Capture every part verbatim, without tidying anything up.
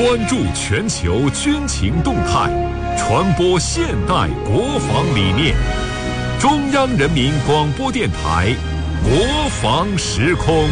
关注全球军情动态，传播现代国防理念。中央人民广播电台国防时空。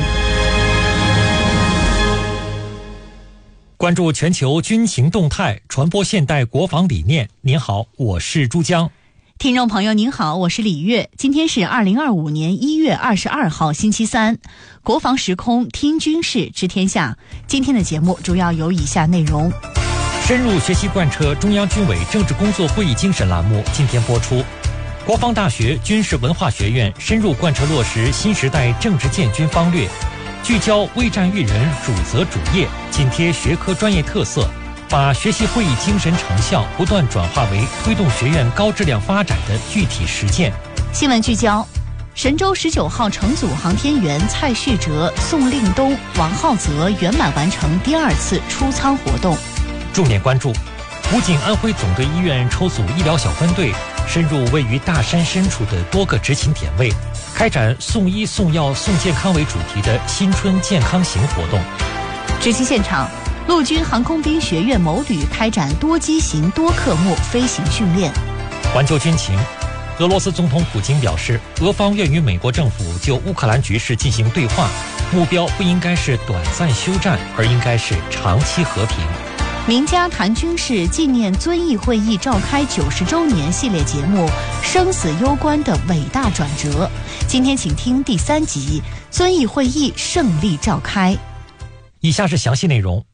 关注全球军情动态，传播现代国防理念。您好，我是珠江。 听众朋友您好，我是李月。今天是二零二五年一月二十二号星期三，国防时空听军事知天下。今天的节目主要有以下内容： 深入学习贯彻中央军委政治工作会议精神栏目今天播出。国防大学军事文化学院深入贯彻落实新时代政治建军方略，聚焦为战育人主责主业，紧贴学科专业特色，把学习会议精神成效不断转化为推动学院高质量发展的具体实践。 新闻聚焦：神舟十九号乘组航天员蔡旭哲、宋令东、王浩泽圆满完成第二次出舱活动。 重点关注：武警安徽总队医院抽组医疗小分队深入位于大山深处的多个执勤点位，开展送医送药送健康为主题的新春健康行活动。 执勤现场，陆军航空兵学院某旅开展多机型多科目飞行训练。 环球军情，俄罗斯总统普京表示，俄方愿与美国政府就乌克兰局势进行对话，目标不应该是短暂休战，而应该是长期和平。 名家谈军事纪念遵义会议召开九十周年系列节目《生死攸关的伟大转折》，今天请听第三集：遵义会议胜利召开。 以下是详细内容。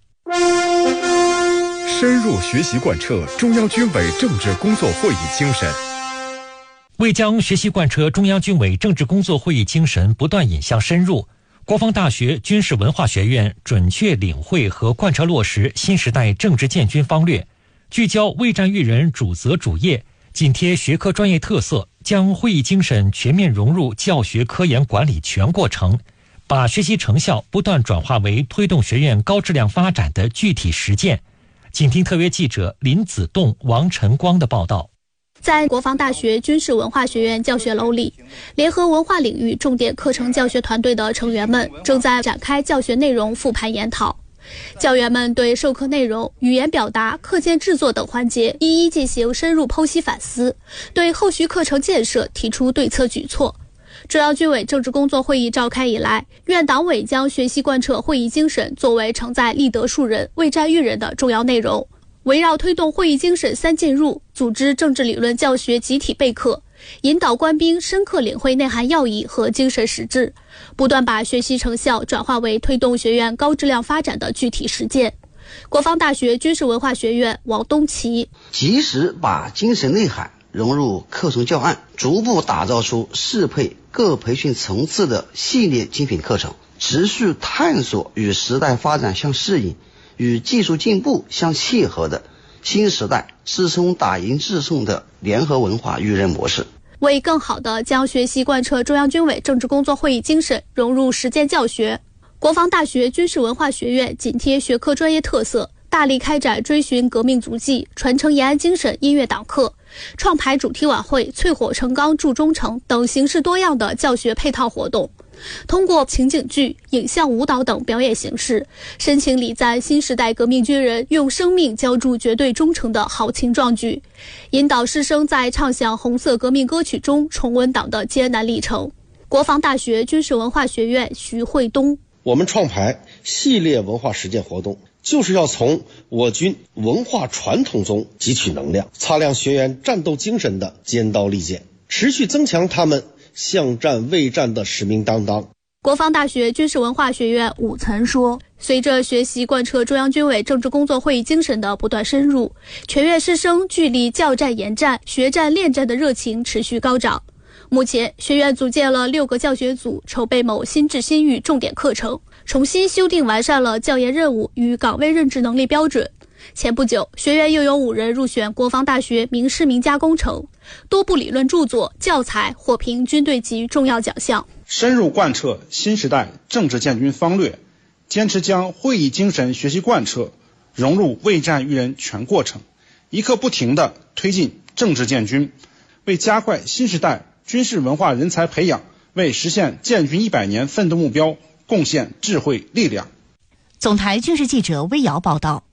深入学习贯彻中央军委政治工作会议精神。 为将学习贯彻中央军委政治工作会议精神不断引向深入，国防大学军事文化学院准确领会和贯彻落实新时代政治建军方略，聚焦为战育人主责主业，紧贴学科专业特色，将会议精神全面融入教学科研管理全过程，把学习成效不断转化为推动学院高质量发展的具体实践。请听特约记者林子栋、王晨光的报道。 在国防大学军事文化学院教学楼里，联合文化领域重点课程教学团队的成员们正在展开教学内容复盘研讨。教员们对授课内容、语言表达、课件制作等环节一一进行深入剖析反思，对后续课程建设提出对策举措。中央军委政治工作会议召开以来，院党委将学习贯彻会议精神作为承载立德树人、为战育人的重要内容，围绕推动会议精神三进入，组织政治理论教学集体备课，引导官兵深刻领会内涵要义和精神实质，不断把学习成效转化为推动学院高质量发展的具体实践。国防大学军事文化学院王东奇： 及时把精神内涵融入课程教案，逐步打造出适配各培训层次的系列精品课程，持续探索与时代发展相适应、与技术进步相契合的新时代师兄打赢智送的联合文化育人模式， 为更好地将学习贯彻中央军委政治工作会议精神融入实践教学，国防大学军事文化学院紧贴学科专业特色，大力开展追寻革命足迹、传承延安精神音乐党课，创排主题晚会、淬火成钢铸忠诚等形式多样的教学配套活动，通过情景剧、影像舞蹈等表演形式，深情礼赞新时代革命军人用生命浇筑绝对忠诚的豪情壮举，引导师生在唱响红色革命歌曲中重温党的艰难历程。国防大学军事文化学院徐慧东： 我们创排系列文化实践活动，就是要从我军文化传统中汲取能量，擦亮学员战斗精神的尖刀利剑，持续增强他们向战为战的使命担当。 国防大学军事文化学院武岑说，随着学习贯彻中央军委政治工作会议精神的不断深入，全院师生聚力教战研战、学战练战的热情持续高涨。目前，学院组建了六个教学组，筹备某新智新育重点课程，重新修订完善了教研任务与岗位任职能力标准。前不久，学院又有五人入选国防大学名师名家工程，多部理论著作、教材获评军队级重要奖项。 深入贯彻新时代政治建军方略，坚持将会议精神学习贯彻融入为战育人全过程，一刻不停地推进政治建军，为加快新时代军事文化人才培养，为实现建军一百年奋斗目标贡献智慧力量。 总台军事记者魏瑶报道。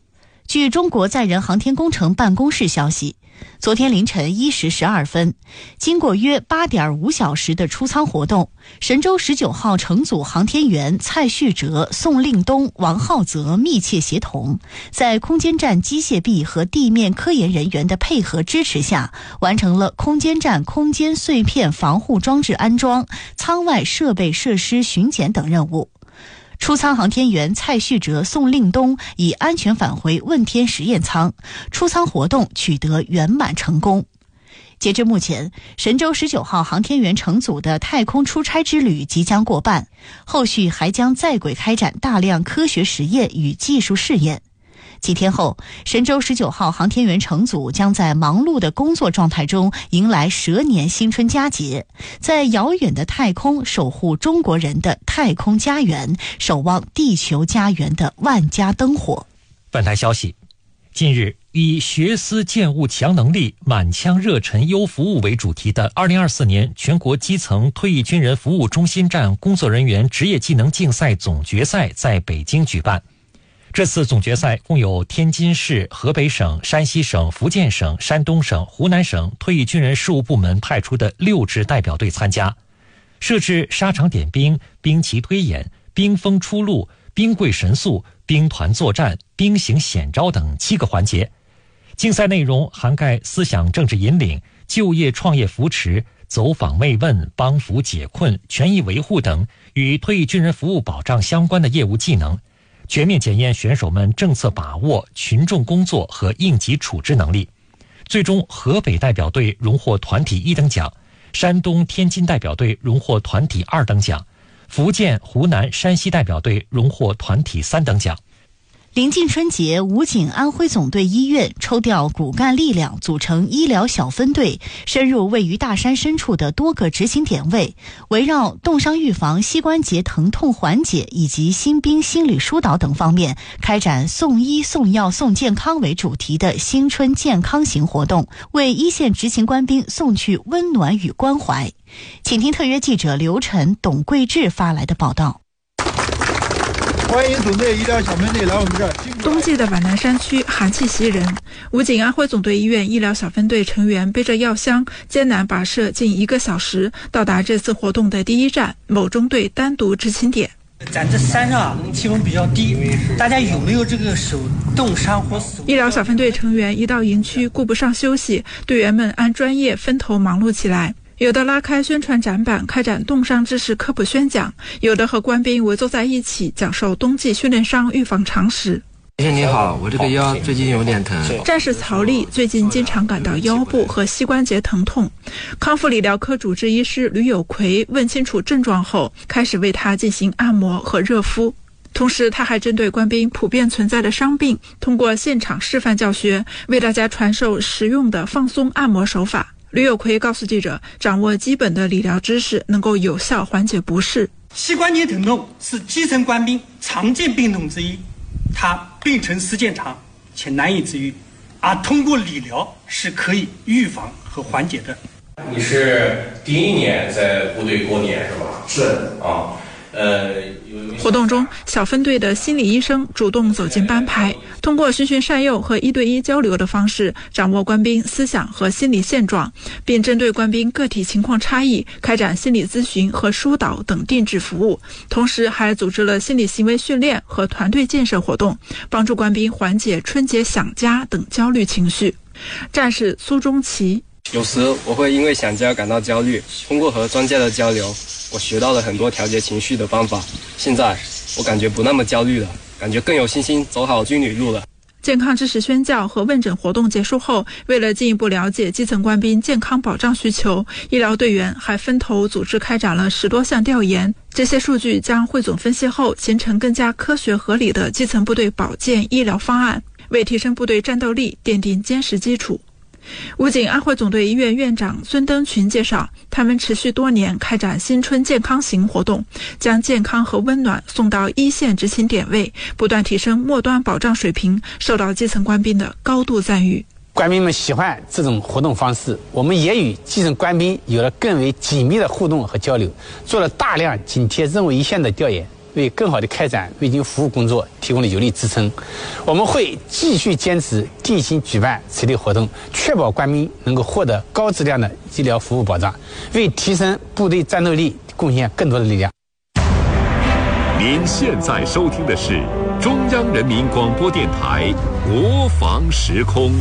据中国载人航天工程办公室消息，昨天凌晨一时十二分，经过约八点五小时的出舱活动，神舟十九号乘组航天员蔡旭哲、宋令东、王浩泽密切协同，在空间站机械臂和地面科研人员的配合支持下，完成了空间站空间碎片防护装置安装、舱外设备设施巡检等任务。出舱航天员蔡旭哲、宋令东已安全返回问天实验舱，出舱活动取得圆满成功。截至目前，神舟十九号航天员乘组的太空出差之旅即将过半，后续还将在轨开展大量科学实验与技术试验。几天后，神舟十九号航天员乘组将在忙碌的工作状态中迎来蛇年新春佳节，在遥远的太空守护中国人的太空家园，守望地球家园的万家灯火。 本台消息，近日以学思建物强能力，满腔热忱优服务为主题的二零二四年全国基层退役军人服务中心站工作人员职业技能竞赛总决赛在北京举办。这次总决赛共有天津市、河北省、山西省、福建省、山东省、湖南省退役军人事务部门派出的六支代表队参加，设置沙场点兵、兵棋推演、兵锋出路、兵贵神速、兵团作战、兵行险招等七个环节。竞赛内容涵盖思想政治引领、就业创业扶持、走访慰问、帮扶解困、权益维护等与退役军人服务保障相关的业务技能，全面检验选手们政策把握、群众工作和应急处置能力。最终，河北代表队荣获团体一等奖，山东、天津代表队荣获团体二等奖，福建、湖南、山西代表队荣获团体三等奖。 临近春节，武警安徽总队医院抽调骨干力量，组成医疗小分队，深入位于大山深处的多个执行点位，围绕冻伤预防、膝关节疼痛缓解以及新兵心理疏导等方面，开展送医、送药、送健康为主题的新春健康行活动，为一线执勤官兵送去温暖与关怀。请听特约记者刘晨、董桂志发来的报道。 欢迎总队医疗小分队来我们这儿。 冬季的皖南山区寒气袭人，武警安徽总队医院医疗小分队成员背着药箱，艰难跋涉近一个小时，到达这次活动的第一站——某中队单独执勤点。 咱这山上气温比较低，大家有没有这个手冻伤或死？ 医疗小分队成员一到营区，顾不上休息，队员们按专业分头忙碌起来。有的拉开宣传展板开展冻伤知识科普宣讲，有的和官兵围坐在一起讲授冬季训练伤预防常识。 先生你好，我这个腰最近有点疼。 战士曹丽最近经常感到腰部和膝关节疼痛，康复理疗科主治医师吕有奎问清楚症状后，开始为他进行按摩和热敷。同时他还针对官兵普遍存在的伤病，通过现场示范教学，为大家传授实用的放松按摩手法。吕有奎告诉记者，掌握基本的理疗知识能够有效缓解不适。 膝关节疼痛是基层官兵常见病痛之一，它病程时间长且难以治愈，而通过理疗是可以预防和缓解的。 你是第一年在部队过年是吧？ 是啊。呃， 活动中，小分队的心理医生主动走进班排，通过循循善诱和一对一交流的方式，掌握官兵思想和心理现状，并针对官兵个体情况差异，开展心理咨询和疏导等定制服务。同时，还组织了心理行为训练和团队建设活动，帮助官兵缓解春节想家等焦虑情绪。战士苏中奇。 有时我会因为想家感到焦虑，通过和专家的交流，我学到了很多调节情绪的方法。现在我感觉不那么焦虑了，感觉更有信心走好军旅路了。 健康知识宣教和问诊活动结束后，为了进一步了解基层官兵健康保障需求，医疗队员还分头组织开展了十多项调研。这些数据将汇总分析后，形成更加科学合理的基层部队保健医疗方案，为提升部队战斗力奠定坚实基础。武警安徽总队医院院长孙登群介绍，他们持续多年开展新春健康行活动，将健康和温暖送到一线执勤点位，不断提升末端保障水平，受到基层官兵的高度赞誉。 官兵们喜欢这种活动方式，我们也与基层官兵有了更为紧密的互动和交流，做了大量紧贴任务一线的调研。 为更好地开展卫军服务工作提供了有力支撑。我们会继续坚持定期举办此类活动，确保官兵能够获得高质量的医疗服务保障，为提升部队战斗力贡献更多的力量。 您现在收听的是中央人民广播电台国防时空。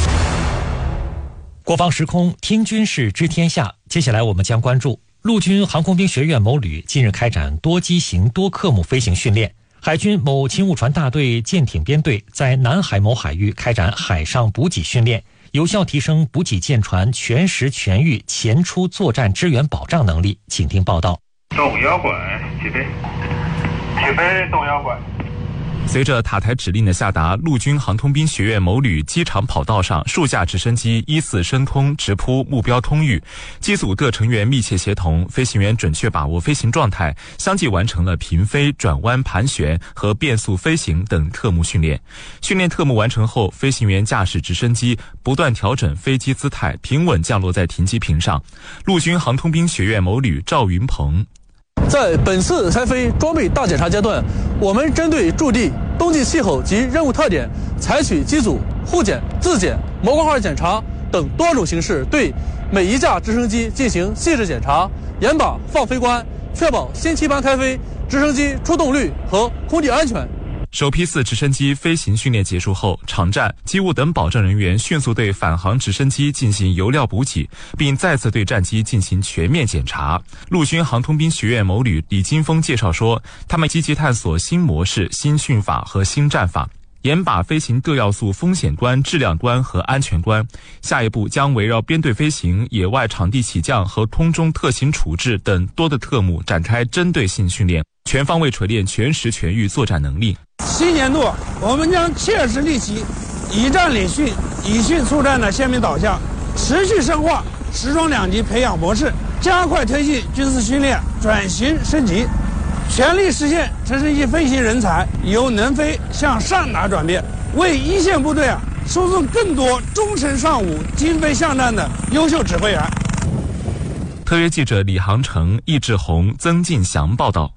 国防时空，听军事知天下。接下来我们将关注陆军航空兵学院某旅近日开展多机型多科目飞行训练，海军某勤务船大队舰艇编队在南海某海域开展海上补给训练，有效提升补给舰船全时全域前出作战支援保障能力。请听报道。 动摇滚起飞，起飞动摇滚。 随着塔台指令的下达，陆军航空兵学院某旅机场跑道上数架直升机依次升空直扑目标通域，机组各成员密切协同，飞行员准确把握飞行状态，相继完成了平飞、转弯、盘旋和变速飞行等特目训练。训练特目完成后，飞行员驾驶直升机不断调整飞机姿态，平稳降落在停机坪上。陆军航空兵学院某旅赵云鹏。 在本次开飞装备大检查阶段，我们针对驻地、冬季气候及任务特点，采取机组、互检、自检、模块化检查等多种形式，对每一架直升机进行细致检查，严把放飞关，确保新期班开飞、直升机出动率和空地安全。 首批次直升机飞行训练结束后，场站、机务等保障人员迅速对返航直升机进行油料补给，并再次对战机进行全面检查。陆军航空兵学院某旅李金峰介绍说，他们积极探索新模式、新训法和新战法，严把飞行各要素风险端、质量端和安全端。下一步将围绕编队飞行、野外场地起降和空中特型处置等多的特目展开针对性训练，全方位锤炼全时全域作战能力。 新年度，我们将切实立起以战领训、以训促战的鲜明导向，持续深化实装两级培养模式，加快推进军事训练转型升级，全力实现直升机飞行人才由能飞向善达转变，为一线部队啊输送更多忠诚尚武、精飞向战的优秀指挥员。 特约记者李航成、易志宏、曾进祥报道。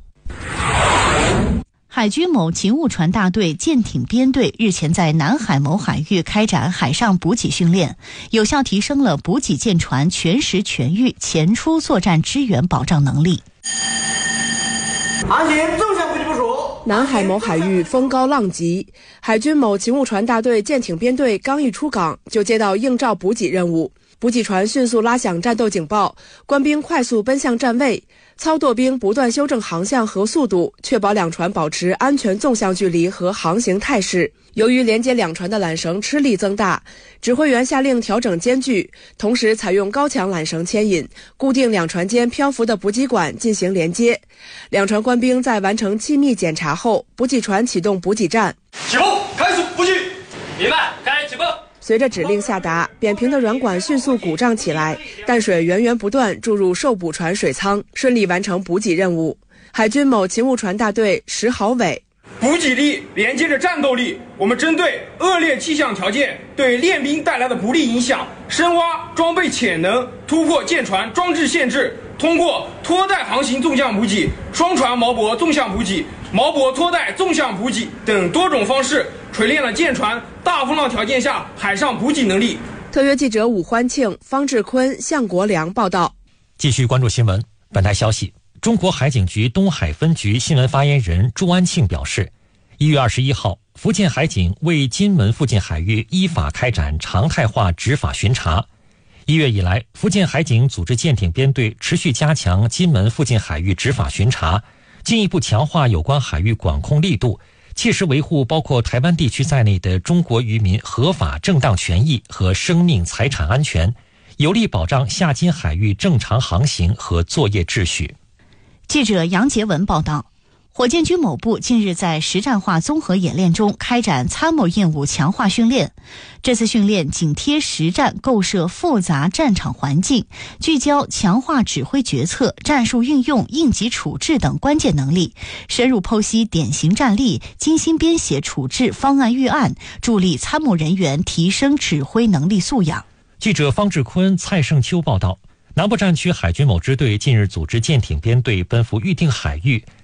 海军某勤务船大队舰艇编队日前在南海某海域开展海上补给训练，有效提升了补给舰船全时全域前出作战支援保障能力。 航行纵向补给部署。南海某海域风高浪急，海军某勤务船大队舰艇编队刚一出港，就接到应召补给任务。补给船迅速拉响战斗警报，官兵快速奔向站位，操舵兵不断修正航向和速度，确保两船保持安全纵向距离和航行态势。由于连接两船的缆绳吃力增大，指挥员下令调整间距，同时采用高强缆绳牵引，固定两船间漂浮的补给管进行连接。两船官兵在完成气密检查后，补给船启动补给站。 起风，开始补给。明白，开始起风。 随着指令下达，扁平的软管迅速鼓胀起来，淡水源源不断注入受补船水舱，顺利完成补给任务。海军某勤务船大队石豪伟。 补给力连接着战斗力，我们针对恶劣气象条件对练兵带来的不利影响，深挖装备潜能，突破舰船装置限制，通过拖带航行纵向补给、双船锚泊纵向补给、锚泊拖带纵向补给等多种方式，锤炼了舰船大风浪条件下海上补给能力。 特约记者武欢庆、方志坤、向国良报道。 继续关注新闻。本台消息，中国海警局东海分局新闻发言人朱安庆表示，一月二十一号，福建海警为金门附近海域依法开展常态化执法巡查。一月以来，福建海警组织舰艇编队持续加强金门附近海域执法巡查，进一步强化有关海域管控力度，切实维护包括台湾地区在内的中国渔民合法正当权益和生命财产安全，有力保障下金海域正常航行和作业秩序。 记者杨杰文报道，火箭军某部近日在实战化综合演练中开展参谋任务强化训练。这次训练紧贴实战，构设复杂战场环境，聚焦强化指挥决策、战术运用、应急处置等关键能力，深入剖析典型战例，精心编写处置方案预案，助力参谋人员提升指挥能力素养。 记者方志坤、蔡胜秋报道，南部战区海军某支队近日组织舰艇编队奔赴预定海域，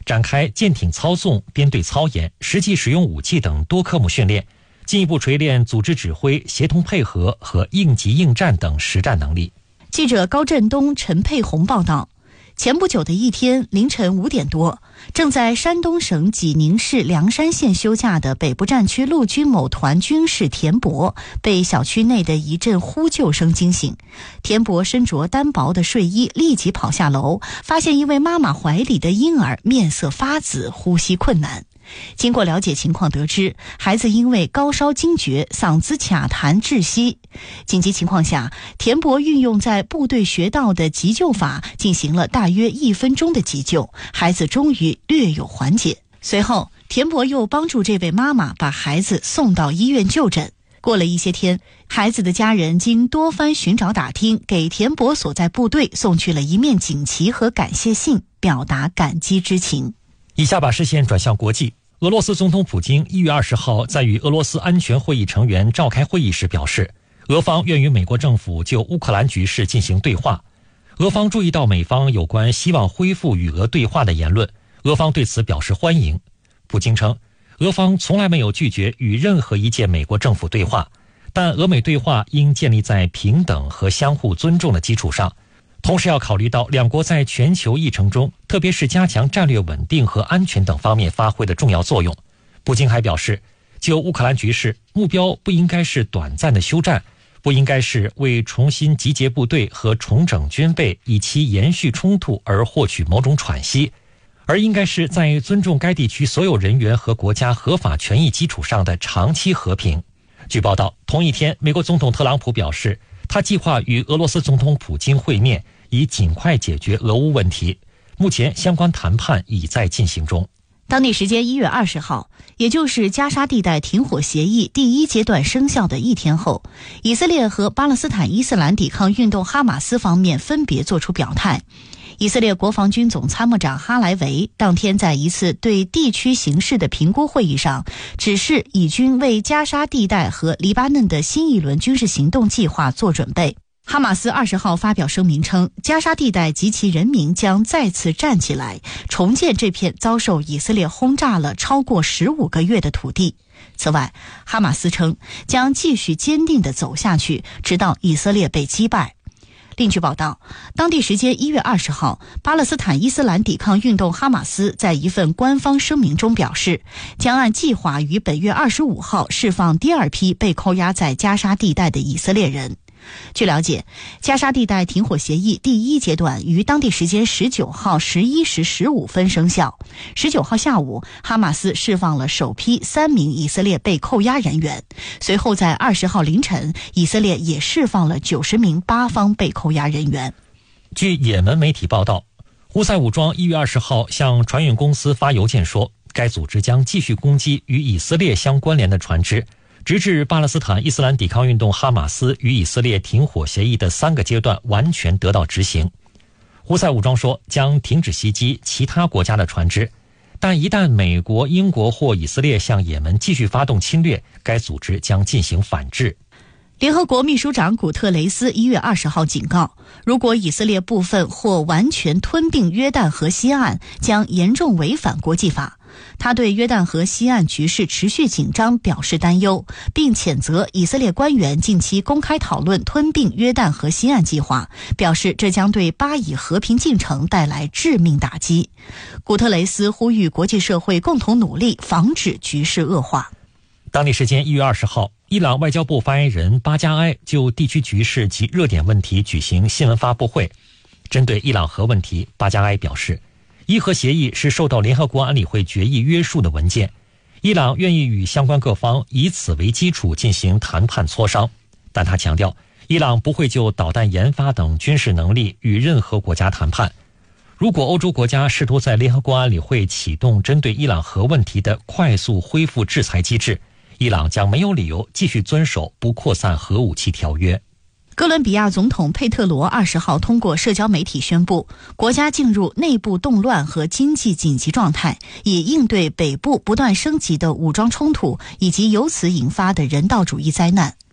展开舰艇操纵、编队操演、实际使用武器等多科目训练，进一步锤炼组织指挥、协同配合和应急应战等实战能力。 记者高振东、陈佩红报道。前不久的一天凌晨五点多，正在山东省济宁市凉山县休假的北部战区陆军某团军士田伯被小区内的一阵呼救声惊醒。田伯身着单薄的睡衣，立即跑下楼，发现一位妈妈怀里的婴儿面色发紫，呼吸困难。经过了解情况得知，孩子因为高烧惊厥，嗓子卡痰窒息。紧急情况下，田伯运用在部队学到的急救法，进行了大约一分钟的急救，孩子终于略有缓解。随后，田伯又帮助这位妈妈把孩子送到医院就诊。过了一些天，孩子的家人经多番寻找打听，给田伯所在部队送去了一面锦旗和感谢信，表达感激之情。 以下把视线转向国际。俄罗斯总统普京一月二十号在与俄罗斯安全会议成员召开会议时表示，俄方愿与美国政府就乌克兰局势进行对话。俄方注意到美方有关希望恢复与俄对话的言论，俄方对此表示欢迎。普京称，俄方从来没有拒绝与任何一届美国政府对话，但俄美对话应建立在平等和相互尊重的基础上，同时要考虑到两国在全球议程中，特别是加强战略稳定和安全等方面发挥的重要作用。普京还表示，就乌克兰局势，目标不应该是短暂的休战，不应该是为重新集结部队和重整军备以期延续冲突而获取某种喘息，而应该是在尊重该地区所有人员和国家合法权益基础上的长期和平。据报道，同一天，美国总统特朗普表示，他计划与俄罗斯总统普京会面，以尽快解决俄乌问题。目前相关谈判已在进行中。 当地时间一月二十号，也就是加沙地带停火协议第一阶段生效的一天后，以色列和巴勒斯坦伊斯兰抵抗运动哈马斯方面分别作出表态。以色列国防军总参谋长哈莱维当天在一次对地区形势的评估会议上，指示以军为加沙地带和黎巴嫩的新一轮军事行动计划做准备。哈马斯二十号发表声明称，加沙地带及其人民将再次站起来，重建这片遭受以色列轰炸了超过十五个月的土地。此外，哈马斯称将继续坚定地走下去，直到以色列被击败。另据报道，当地时间一月二十号，巴勒斯坦伊斯兰抵抗运动哈马斯在一份官方声明中表示，将按计划于本月二十五号释放第二批被扣押在加沙地带的以色列人。据了解，加沙地带停火协议第一阶段于当地时间十九号十一时十五分生效。十九号下午，哈马斯释放了首批三名以色列被扣押人员。随后在二十号凌晨，以色列也释放了九十名巴方被扣押人员。 据也门媒体报道，胡塞武装一月二十号向船运公司发邮件说，该组织将继续攻击与以色列相关联的船只，直至巴勒斯坦伊斯兰抵抗运动哈马斯与以色列停火协议的三个阶段完全得到执行。胡塞武装说将停止袭击其他国家的船只，但一旦美国、英国或以色列向也门继续发动侵略，该组织将进行反制。 联合国秘书长古特雷斯一月二十号警告，如果以色列部分或完全吞并约旦河西岸，将严重违反国际法。他对约旦河西岸局势持续紧张表示担忧，并谴责以色列官员近期公开讨论吞并约旦河西岸计划，表示这将对巴以和平进程带来致命打击。古特雷斯呼吁国际社会共同努力，防止局势恶化。 当地时间一月二十号，伊朗外交部发言人巴加埃就地区局势及热点问题举行新闻发布会。针对伊朗核问题，巴加埃表示，伊核协议是受到联合国安理会决议约束的文件，伊朗愿意与相关各方以此为基础进行谈判磋商，但他强调，伊朗不会就导弹研发等军事能力与任何国家谈判。如果欧洲国家试图在联合国安理会启动针对伊朗核问题的快速恢复制裁机制，伊朗将没有理由继续遵守不扩散核武器条约。 哥伦比亚总统佩特罗二十号通过社交媒体宣布，国家进入内部动乱和经济紧急状态，以应对北部不断升级的武装冲突以及由此引发的人道主义灾难。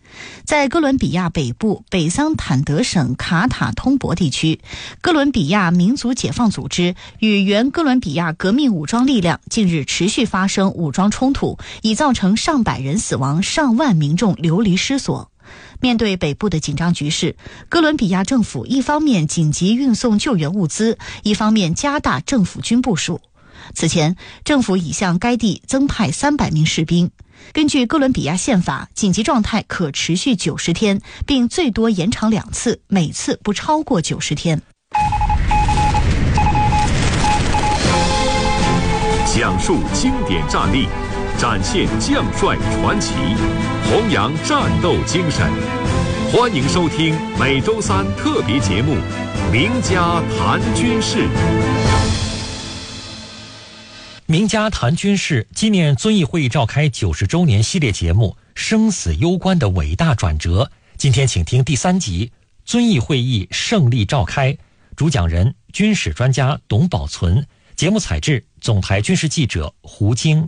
在哥伦比亚北部北桑坦德省卡塔通博地区，哥伦比亚民族解放组织与原哥伦比亚革命武装力量近日持续发生武装冲突，已造成上百人死亡，上万民众流离失所。面对北部的紧张局势，哥伦比亚政府一方面紧急运送救援物资，一方面加大政府军部署。此前，政府已向该地增派三百名士兵。根据哥伦比亚宪法，紧急状态可持续九十天，并最多延长两次，每次不超过九十天。 讲述经典战例，展现将帅传奇，弘扬战斗精神。欢迎收听每周三特别节目《名家谈军事》。 名家谈军事纪念遵义会议召开九十周年系列节目《生死攸关的伟大转折》，今天请听第三集：遵义会议胜利召开。主讲人军事专家董宝存，节目采制总台军事记者胡晶。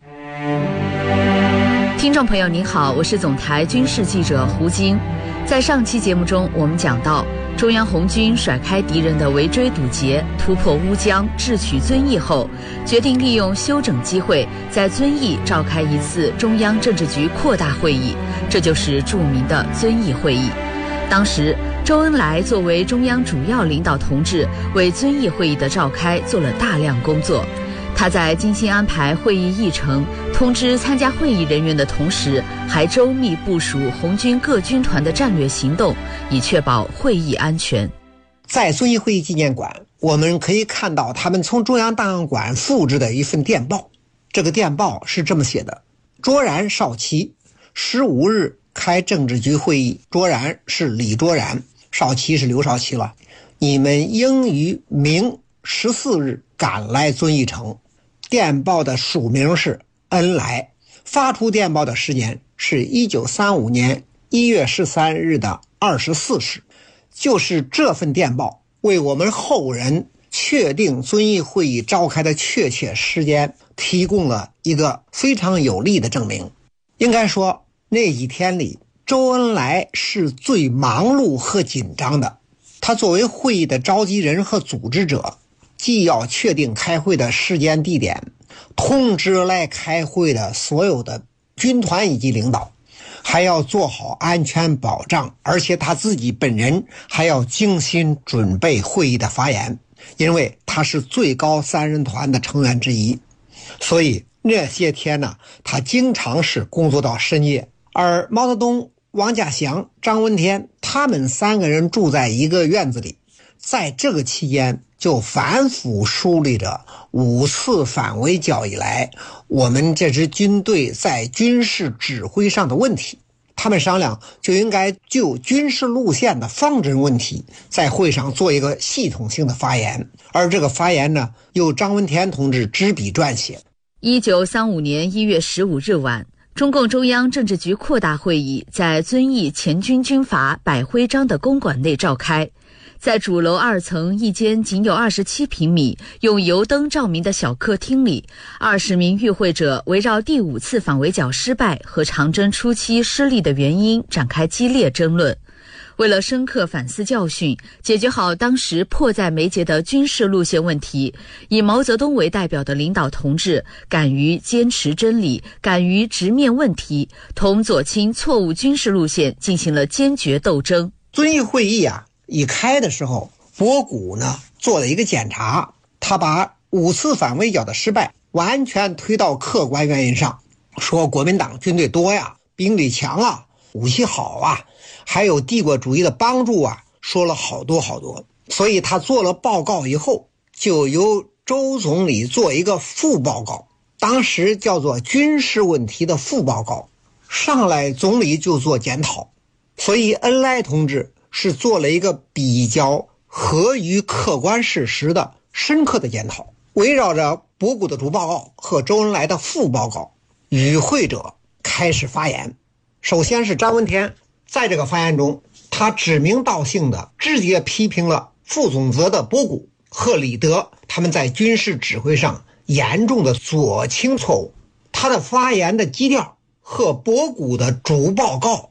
听众朋友您好，我是总台军事记者胡晶。在上期节目中，我们讲到中央红军甩开敌人的围追堵截，突破乌江，智取遵义后，决定利用休整机会，在遵义召开一次中央政治局扩大会议，这就是著名的遵义会议。当时，周恩来作为中央主要领导同志，为遵义会议的召开做了大量工作。他在精心安排会议议程，通知参加会议人员的同时，还周密部署红军各军团的战略行动，以确保会议安全。 在遵义会议纪念馆，我们可以看到他们从中央档案馆复制的一份电报。这个电报是这么写的：卓然、少奇，十五日开政治局会议。卓然是李卓然，少奇是刘少奇了。你们应于明十四日赶来遵义城。电报的署名是恩来，发出电报的时间是一九三五年一月十三日的二十四时。就是这份电报为我们后人确定遵义会议召开的确切时间提供了一个非常有力的证明。应该说，那几天里，周恩来是最忙碌和紧张的。他作为会议的召集人和组织者，既要确定开会的时间地点，通知来开会的所有的军团以及领导，还要做好安全保障，而且他自己本人还要精心准备会议的发言，因为他是最高三人团的成员之一。所以那些天呢，他经常是工作到深夜。而毛泽东、王稼祥、张闻天他们三个人住在一个院子里，在这个期间就反复梳理着五次反围剿以来我们这支军队在军事指挥上的问题。他们商量就应该就军事路线的方针问题在会上做一个系统性的发言，而这个发言呢，由张闻天同志执笔撰写。 一九三五年一月十五日晚，中共中央政治局扩大会议在遵义前军军阀百徽章的公馆内召开。在主楼二层一间仅有二十七平米、用油灯照明的小客厅里，二十名与会者围绕第五次反围剿失败和长征初期失利的原因展开激烈争论。为了深刻反思教训，解决好当时迫在眉睫的军事路线问题，以毛泽东为代表的领导同志敢于坚持真理，敢于直面问题，同左倾错误军事路线进行了坚决斗争。 遵义会议啊一开的时候，博古呢做了一个检查，他把五次反围剿的失败完全推到客观原因上，说国民党军队多呀，兵力强啊，武器好啊，还有帝国主义的帮助啊，说了好多好多。所以他做了报告以后，就由周总理做一个副报告，当时叫做军事问题的副报告，上来总理就做检讨。所以恩来同志是做了一个比较合于客观事实的深刻的检讨。围绕着博古的主报告和周恩来的副报告，与会者开始发言。首先是张闻天，在这个发言中，他指名道姓的直接批评了副总责的博古和李德他们在军事指挥上严重的左倾错误。他的发言的基调和博古的主报告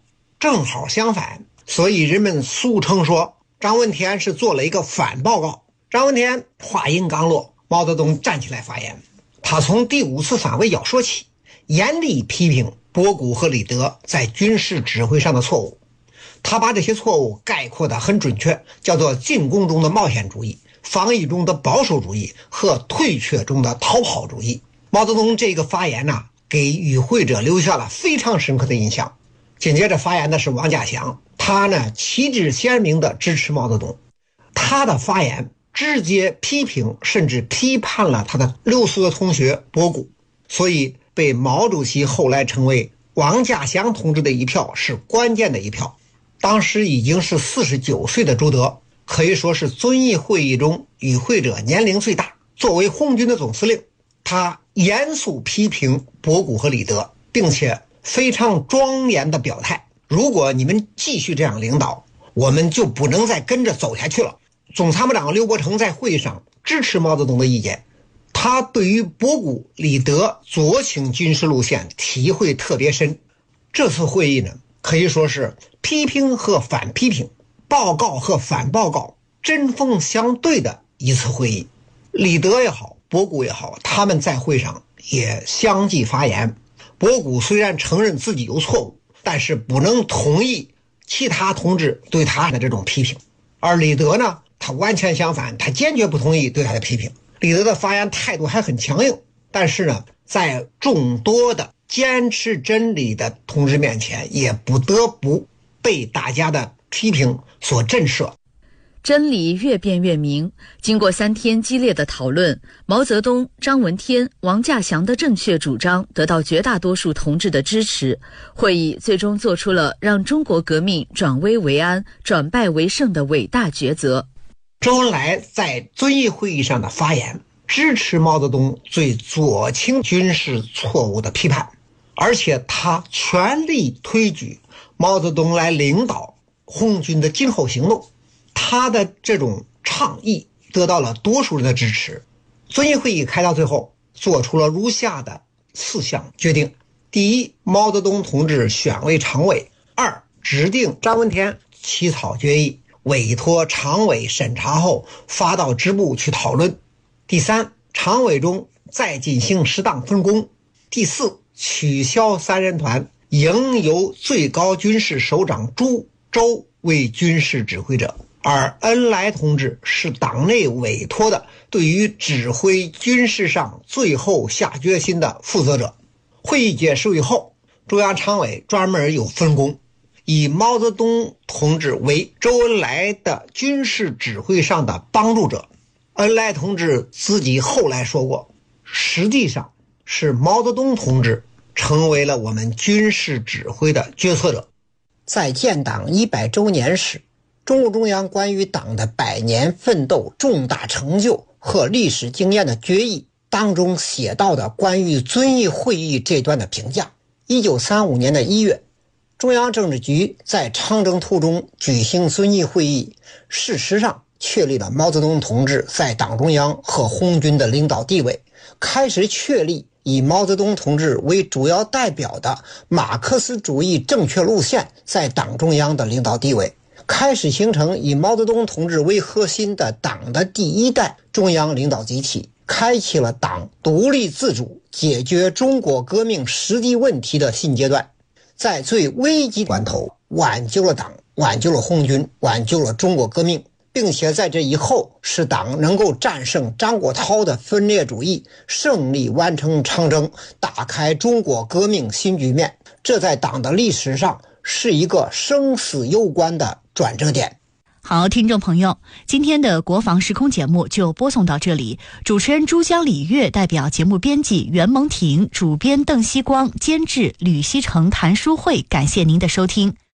正好相反，所以人们俗称说张闻天是做了一个反报告。张闻天话音刚落，毛泽东站起来发言，他从第五次反围剿说起，严厉批评博古和李德在军事指挥上的错误。他把这些错误概括得很准确，叫做进攻中的冒险主义、防御中的保守主义和退却中的逃跑主义。毛泽东这个发言呢、啊，给与会者留下了非常深刻的印象。紧接着发言的是王稼祥，他呢旗帜鲜明地支持毛泽东，他的发言直接批评甚至批判了他的六四的同学博古，所以被毛主席后来称为王稼祥同志的一票是关键的一票。当时已经是四十九岁的朱德，可以说是遵义会议中与会者年龄最大。作为红军的总司令，他严肃批评博古和李德，并且非常庄严的表态，如果你们继续这样领导，我们就不能再跟着走下去了。总参谋长刘伯承在会议上支持毛泽东的意见，他对于博古、李德左倾军事路线体会特别深。这次会议呢，可以说是批评和反批评、报告和反报告针锋相对的一次会议。李德也好，博古也好，他们在会上也相继发言。博古虽然承认自己有错误，但是不能同意其他同志对他的这种批评。而李德呢，他完全相反，他坚决不同意对他的批评。李德的发言态度还很强硬，但是呢，在众多的坚持真理的同志面前，也不得不被大家的批评所震慑。 真理越辩越明。经过三天激烈的讨论，毛泽东、张闻天、王稼祥的正确主张得到绝大多数同志的支持。会议最终做出了让中国革命转危为安、转败为胜的伟大抉择。 周恩来在遵义会议上的发言，支持毛泽东对左倾军事错误的批判，而且他全力推举毛泽东来领导红军的今后行动。他的这种倡议得到了多数人的支持。遵义会议开到最后，做出了如下的四项决定：第一，毛泽东同志选为常委；二，指定张闻天起草决议，委托常委审查后发到支部去讨论；第三，常委中再进行适当分工；第四，取消三人团，应由最高军事首长朱周为军事指挥者。而恩来同志是党内委托的对于指挥军事上最后下决心的负责者。会议结束以后，中央常委专门有分工，以毛泽东同志为周恩来的军事指挥上的帮助者。恩来同志自己后来说过，实际上是毛泽东同志成为了我们军事指挥的决策者。在建党一百周年时，中共中央关于党的百年奋斗重大成就和历史经验的决议当中写到的关于遵义会议这段的评价。一九三五年的一月，中央政治局在长征途中举行遵义会议，事实上确立了毛泽东同志在党中央和红军的领导地位，开始确立以毛泽东同志为主要代表的马克思主义正确路线在党中央的领导地位，开始形成以毛泽东同志为核心的党的第一代中央领导集体，开启了党独立自主解决中国革命实际问题的新阶段。在最危急关头，挽救了党，挽救了红军，挽救了中国革命，并且在这以后使党能够战胜张国焘的分裂主义，胜利完成长征，打开中国革命新局面。这在党的历史上是一个生死攸关的转折点。 好，听众朋友，今天的国防时空节目就播送到这里。主持人珠江李月代表节目编辑袁蒙婷，主编邓希光，监制吕希成、谭淑慧，感谢您的收听。